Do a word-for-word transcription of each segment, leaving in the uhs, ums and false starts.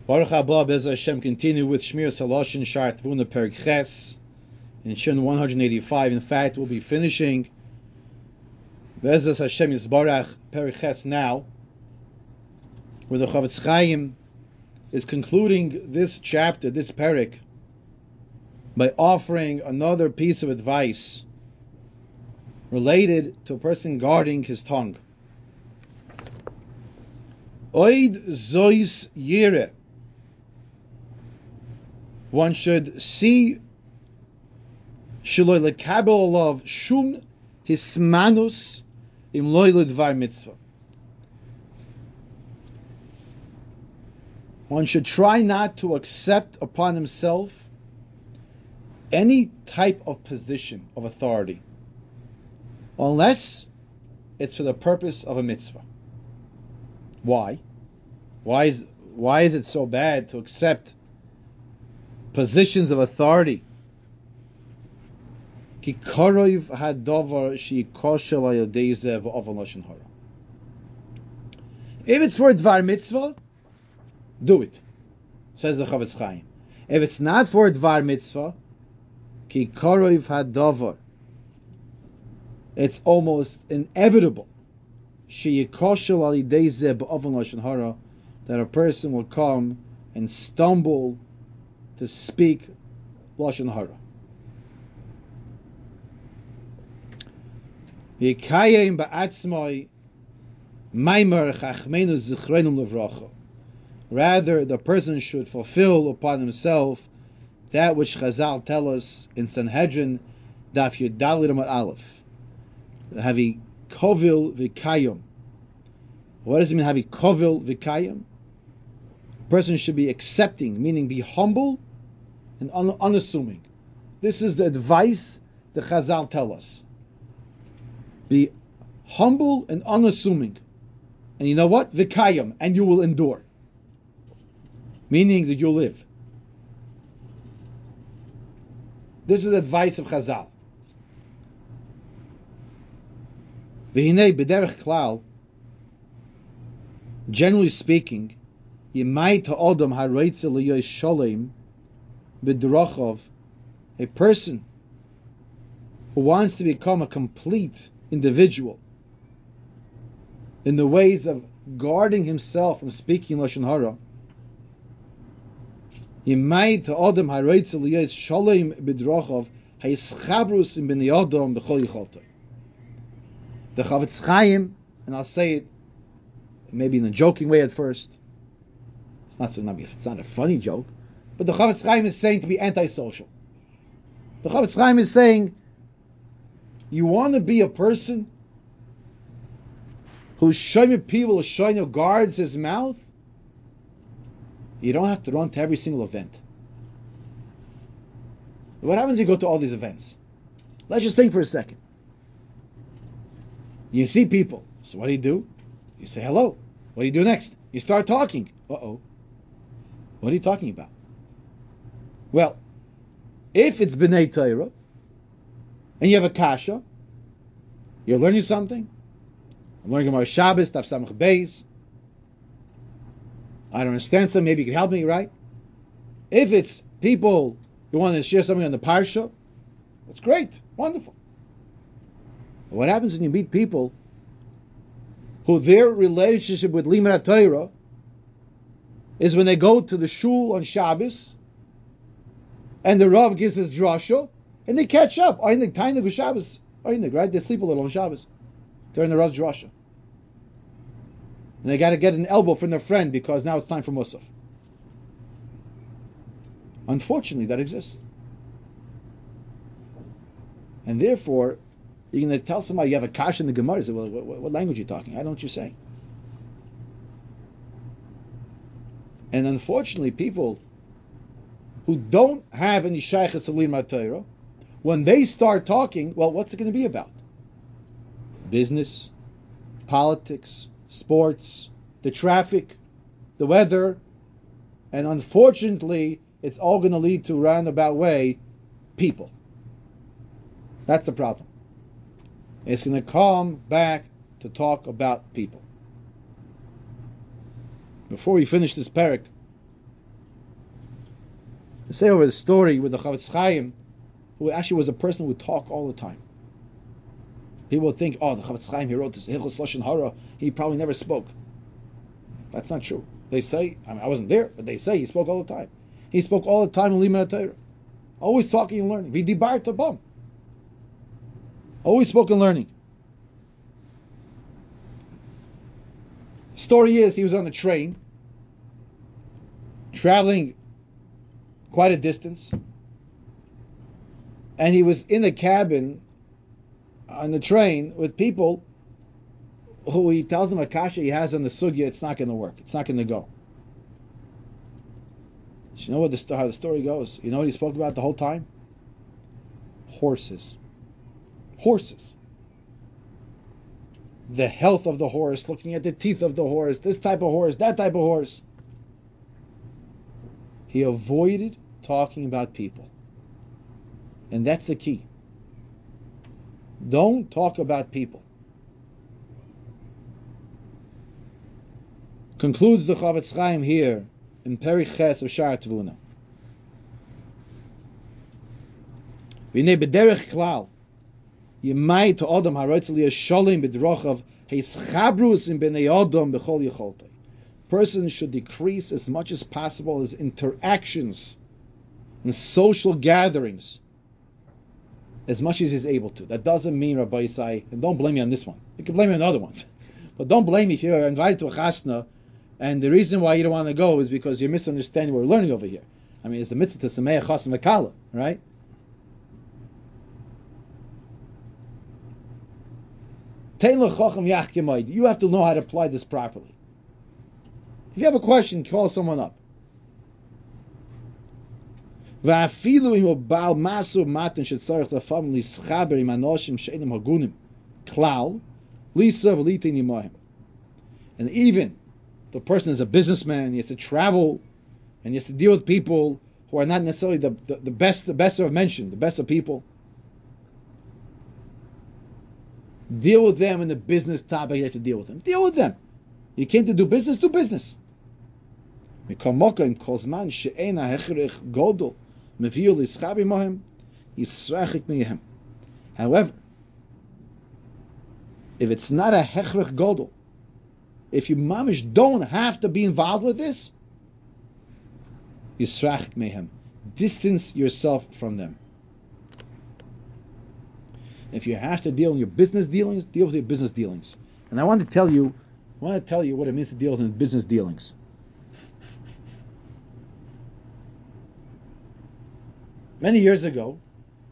Baruch haba Bez Hashem continue with Shmir Saloshin Shar Tvuna Perek Ches in Shin one eighty-five. In fact, we'll be finishing Bez Hashem Yisbarach Perek Ches now, where the Chavetz Chaim is concluding this chapter, this Perek, by offering another piece of advice related to a person guarding his tongue. Oid zois yire. One should see Shiloi lekabel alav shum hismanus im loy ledvar mitzvah. One should try not to accept upon himself any type of position of authority, unless it's for the purpose of a mitzvah. Why? Why is why is it so bad to accept positions of authority? Ki karoiv hadavar sheikoshel ayodeizev v'ovel lashon hara. If it's for a dvar mitzvah, do it, says the Chavetz Chaim. If it's not for a dvar mitzvah, ki karoiv hadavar, it's almost inevitable sheikoshel ayodeizev v'ovel lashon hara, that a person will come and stumble to speak lashon hara. Yikayim ba'atzmai maimer chachmeinu zichrenum levracha. Rather, the person should fulfill upon himself that which Chazal tell us in Sanhedrin Daf Yudalid Amud Aleph. Havi kovil v'kayim. What does it mean, havi kovil v'kayim? A person should be accepting, meaning be humble and un- unassuming. This is the advice the Chazal tell us. Be humble and unassuming. And you know what? V'kayim, and you will endure. Meaning that you'll live. This is the advice of Chazal. V'hinei b'derech klal, generally speaking, Yimai ta'odam ha'reitze liyosh sholem b'drachov, a person who wants to become a complete individual in the ways of guarding himself from speaking lashon hara. Yimai ta'odam ha'reitze liyosh sholem b'drachov ha'yischabros im b'nei adam b'chol yicholtoi. The Chavetz Chaim, and I'll say it maybe in a joking way at first. It's not so. It's not a funny joke, but the Chavetz Chaim is saying to be antisocial. The Chavetz Chaim is saying, you want to be a person whose shomer people, shomer guards his mouth. You don't have to run to every single event. What happens if you go to all these events? Let's just think for a second. You see people. So what do you do? You say hello. What do you do next? You start talking. Uh-oh. What are you talking about? Well, if it's B'nai Torah, and you have a kasha, you're learning something. I'm learning about Shabbos, Daf Samach Beis. I don't understand something. Maybe you can help me, right? If it's people who want to share something on the Parsha, that's great. Wonderful. But what happens when you meet people who their relationship with Limud Torah is when they go to the shul on Shabbos and the Rav gives his drasha and they catch up. Einig Tainig Shabbos. Einig, right? They sleep a little on Shabbos during the Rav's drasha. And they got to get an elbow from their friend because now it's time for Musaf. Unfortunately, that exists. And therefore, you're going to tell somebody you have a kasha in the Gemara. Say, well, what, what language are you talking? I don't know what you're saying. And unfortunately, people who don't have any shaykhs to Limud Torah, when they start talking, well, what's it going to be about? Business, politics, sports, the traffic, the weather, and unfortunately, it's all going to lead to roundabout way, people. That's the problem. It's going to come back to talk about people. Before we finish this parak, I say over the story with the Chavetz Chaim, who actually was a person who would talk all the time. People would think, oh, the Chavetz Chaim, he wrote this Hilchos Lashon Hara, he probably never spoke. That's not true. They say, I mean, I wasn't there, but they say he spoke all the time. He spoke all the time in Limud Torah. Always talking and learning. V'dibar tabam. Always spoke and learning. Story is, he was on the train, traveling quite a distance, and he was in a cabin on the train with people who he tells them a kasha he has on the sugya, it's not going to work. It's not going to go. You know what the, how the story goes? You know what he spoke about the whole time? Horses. Horses. The health of the horse, looking at the teeth of the horse, this type of horse, that type of horse. He avoided talking about people. And that's the key. Don't talk about people. Concludes the Chavetz Chaim here in Perich Ches of Shar Tvuna. V'nei b'derech klal yemai to Adam haroitz li yisholim b'drochav heischabrus in b'nei Adam b'chol yicholtei. Person should decrease as much as possible his interactions and social gatherings as much as he's able to. That doesn't mean, Rabbi Yisai, and don't blame me on this one. You can blame me on other ones. But don't blame me if you're invited to a chasna and the reason why you don't want to go is because you're misunderstanding what we're learning over here. I mean, it's a mitzvah to sameach chasam v'kala, right? You have to know how to apply this properly. If you have a question, call someone up. And even the person is a businessman, he has to travel, and he has to deal with people who are not necessarily the, the, the best, the best of mentioned, the best of people. Deal with them in the business topic. You have to deal with them. Deal with them. You came to do business, do business. However, if it's not a hechrich godel, if you mamish don't have to be involved with this, yisrachik mehem, distance yourself from them. If you have to deal in your business dealings, deal with your business dealings. And I want to tell you, I want to tell you what it means to deal with business dealings. Many years ago,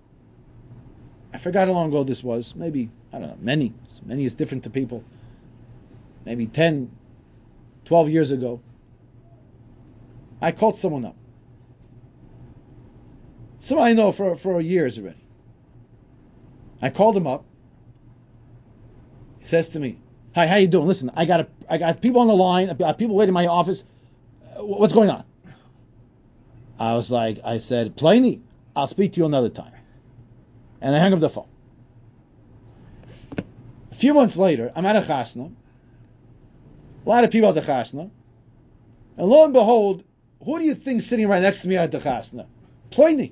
I forgot how long ago this was. Maybe, I don't know, many. Many is different to people. Maybe ten, twelve years ago. I called someone up. Someone I know for, for years already. I called him up. He says to me, "Hi, how you doing? Listen, I got a, I got people on the line. I got people waiting in my office. Uh, what's going on?" I was like, I said, "Plainy, I'll speak to you another time." And I hung up the phone. A few months later, I'm at a chasna. A lot of people at the chasna. And lo and behold, who do you think sitting right next to me at the chasna? Plainy.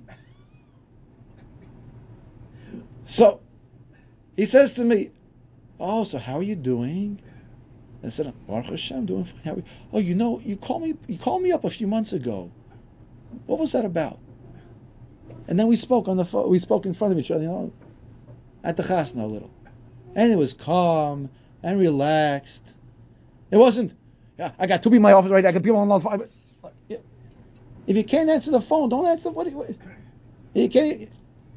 So, he says to me, "Oh, so how are you doing?" I said, "Baruch Hashem, doing fine. How are you? Oh, you know, you called me, you called me up a few months ago. What was that about?" And then we spoke on the phone. We spoke in front of each other, you know, at the chasna a little, and it was calm and relaxed. It wasn't, yeah, I got two people in my office right now. I got people on the phone. If you can't answer the phone, don't answer. What? what you can't.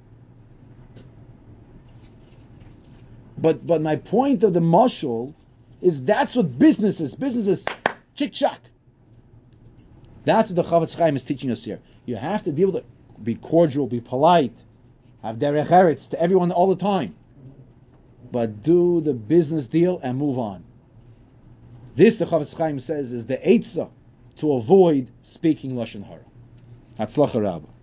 But but my point of the mashal is that's what business is. Business is chick chack. That's what the Chavetz Chaim is teaching us here. You have to deal with it. Be cordial, be polite, have derech eretz to everyone all the time. But do the business deal and move on. This, the Chavetz Chaim says, is the eitzah to avoid speaking lashon hara. Hatzlacha Rabbah.